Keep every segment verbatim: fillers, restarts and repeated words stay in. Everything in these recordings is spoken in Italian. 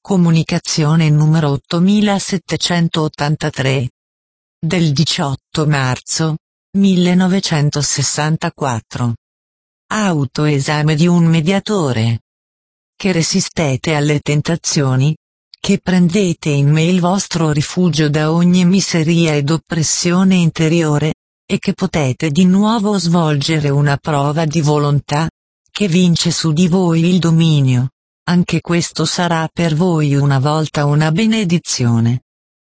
Comunicazione numero ottomilasettecentottantatré. Del diciotto marzo millenovecentosessantaquattro. Autoesame di un mediatore. Che resistete alle tentazioni, che prendete in me il vostro rifugio da ogni miseria ed oppressione interiore, e che potete di nuovo svolgere una prova di volontà, che vince su di voi il dominio. Anche questo sarà per voi una volta una benedizione.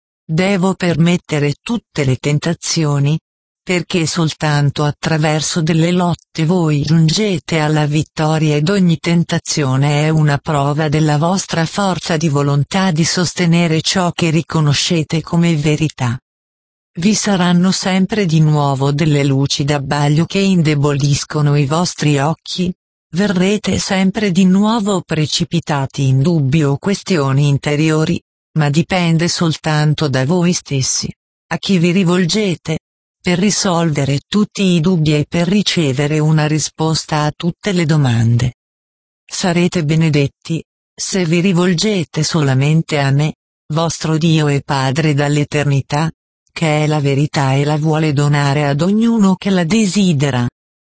Devo permettere tutte le tentazioni, perché soltanto attraverso delle lotte voi giungete alla vittoria ed ogni tentazione è una prova della vostra forza di volontà di sostenere ciò che riconoscete come verità. Vi saranno sempre di nuovo delle luci d'abbaglio che indeboliscono i vostri occhi. Verrete sempre di nuovo precipitati in dubbi o questioni interiori, ma dipende soltanto da voi stessi, a chi vi rivolgete, per risolvere tutti i dubbi e per ricevere una risposta a tutte le domande. Sarete benedetti, se vi rivolgete solamente a me, vostro Dio e Padre dall'eternità, che è la verità e la vuole donare ad ognuno che la desidera.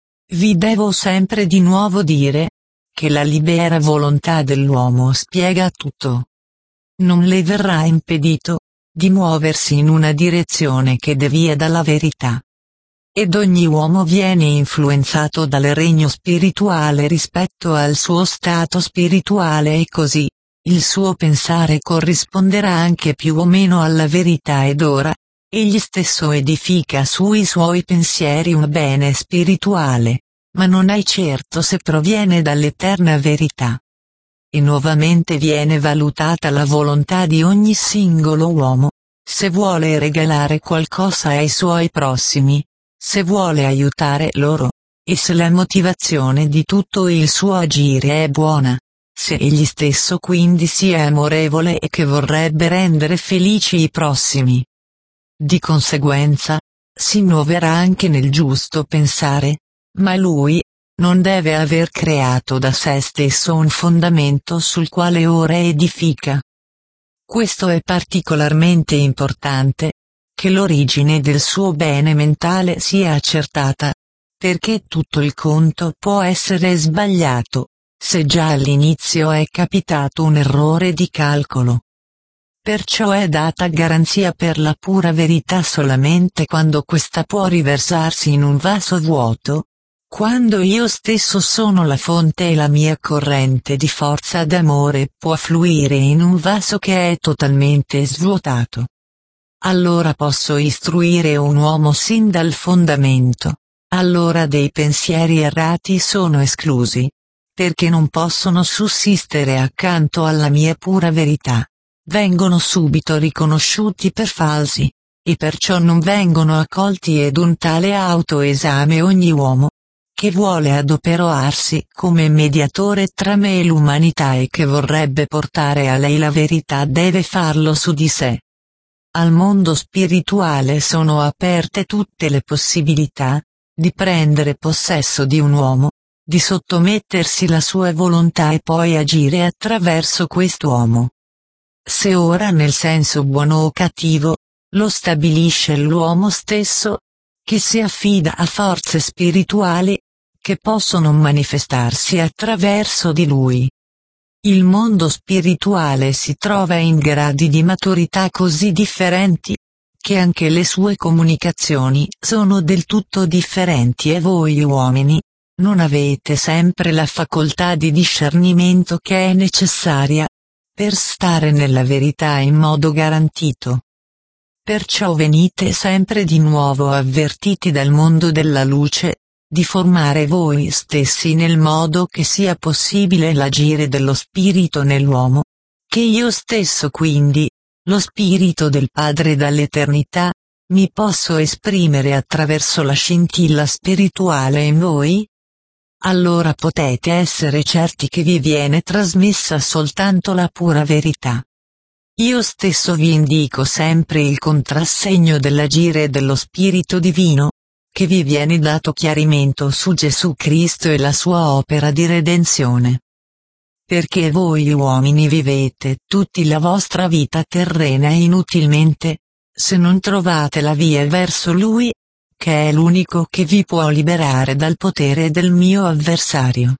Vi devo sempre di nuovo dire, che la libera volontà dell'uomo spiega tutto. Non le verrà impedito, di muoversi in una direzione che devia dalla verità. Ed ogni uomo viene influenzato dal regno spirituale rispetto al suo stato spirituale e così, il suo pensare corrisponderà anche più o meno alla verità ed ora, egli stesso edifica sui suoi pensieri un bene spirituale, ma non è certo se proviene dall'eterna verità. E nuovamente viene valutata la volontà di ogni singolo uomo, se vuole regalare qualcosa ai suoi prossimi, se vuole aiutare loro, e se la motivazione di tutto il suo agire è buona, se egli stesso quindi sia amorevole e che vorrebbe rendere felici i prossimi. Di conseguenza, si muoverà anche nel giusto pensare, ma lui non deve aver creato da sé stesso un fondamento sul quale ora edifica. Questo è particolarmente importante, che l'origine del suo bene mentale sia accertata, perché tutto il conto può essere sbagliato, se già all'inizio è capitato un errore di calcolo. Perciò è data garanzia per la pura verità solamente quando questa può riversarsi in un vaso vuoto, quando io stesso sono la fonte e la mia corrente di forza d'amore può fluire in un vaso che è totalmente svuotato. Allora posso istruire un uomo sin dal fondamento, allora dei pensieri errati sono esclusi, perché non possono sussistere accanto alla mia pura verità. Vengono subito riconosciuti per falsi, e perciò non vengono accolti ed un tale autoesame ogni uomo, che vuole adoperarsi come mediatore tra me e l'umanità e che vorrebbe portare a lei la verità deve farlo su di sé. Al mondo spirituale sono aperte tutte le possibilità, di prendere possesso di un uomo, di sottomettersi alla sua volontà e poi agire attraverso quest'uomo. Se ora nel senso buono o cattivo, lo stabilisce l'uomo stesso, che si affida a forze spirituali, che possono manifestarsi attraverso di lui. Il mondo spirituale si trova in gradi di maturità così differenti, che anche le sue comunicazioni sono del tutto differenti e voi uomini, non avete sempre la facoltà di discernimento che è necessaria, per stare nella verità in modo garantito. Perciò venite sempre di nuovo avvertiti dal mondo della luce, di formare voi stessi nel modo che sia possibile l'agire dello Spirito nell'uomo, che io stesso quindi, lo Spirito del Padre dall'eternità, mi posso esprimere attraverso la scintilla spirituale in voi? Allora potete essere certi che vi viene trasmessa soltanto la pura verità. Io stesso vi indico sempre il contrassegno dell'agire dello Spirito Divino, che vi viene dato chiarimento su Gesù Cristo e la sua opera di redenzione. perché voi uomini vivete tutti la vostra vita terrena inutilmente, se non trovate la via verso Lui, che è l'unico che vi può liberare dal potere del mio avversario.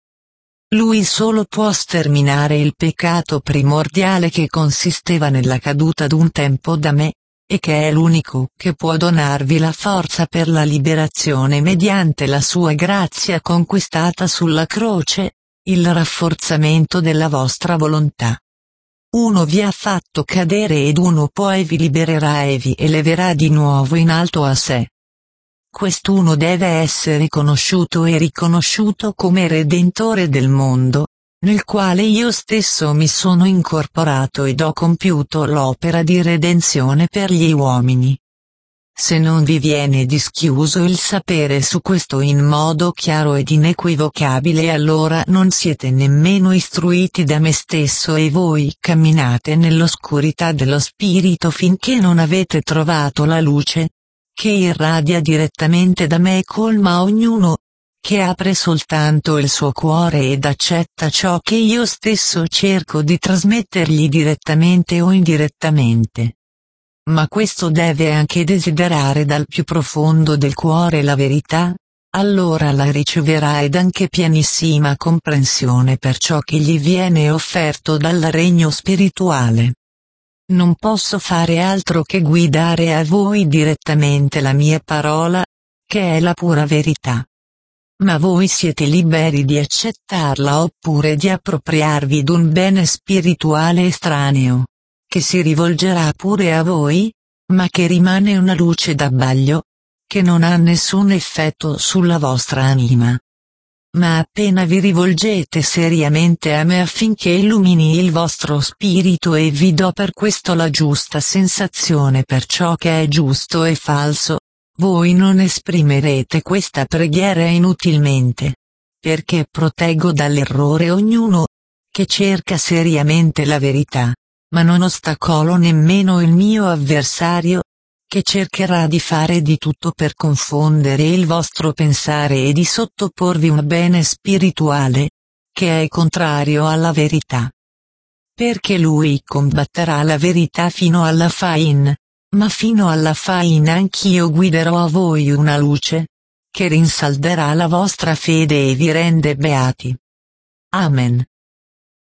Lui solo può sterminare il peccato primordiale che consisteva nella caduta d'un tempo da me, e che è l'unico che può donarvi la forza per la liberazione mediante la sua grazia conquistata sulla croce, il rafforzamento della vostra volontà. Uno vi ha fatto cadere ed uno poi vi libererà e vi eleverà di nuovo in alto a sé. Quest'uno deve essere conosciuto e riconosciuto come Redentore del mondo, nel quale io stesso mi sono incorporato ed ho compiuto l'opera di redenzione per gli uomini. Se non vi viene dischiuso il sapere su questo in modo chiaro ed inequivocabile, allora non siete nemmeno istruiti da me stesso e voi camminate nell'oscurità dello spirito finché non avete trovato la luce, che irradia direttamente da me e colma ognuno, che apre soltanto il suo cuore ed accetta ciò che io stesso cerco di trasmettergli direttamente o indirettamente. Ma questo deve anche desiderare dal più profondo del cuore la verità, allora la riceverà ed anche pienissima comprensione per ciò che gli viene offerto dal regno spirituale. Non posso fare altro che guidare a voi direttamente la mia parola, che è la pura verità. Ma voi siete liberi di accettarla oppure di appropriarvi d'un bene spirituale estraneo, che si rivolgerà pure a voi, ma che rimane una luce d'abbaglio, che non ha nessun effetto sulla vostra anima. Ma appena vi rivolgete seriamente a me affinché illumini il vostro spirito e vi do per questo la giusta sensazione per ciò che è giusto e falso, voi non esprimerete questa preghiera inutilmente, perché proteggo dall'errore ognuno, che cerca seriamente la verità, ma non ostacolo nemmeno il mio avversario, che cercherà di fare di tutto per confondere il vostro pensare e di sottoporvi un bene spirituale, che è contrario alla verità. Perché lui combatterà la verità fino alla fine, ma fino alla fine anch'io guiderò a voi una luce, che rinsalderà la vostra fede e vi rende beati. Amen.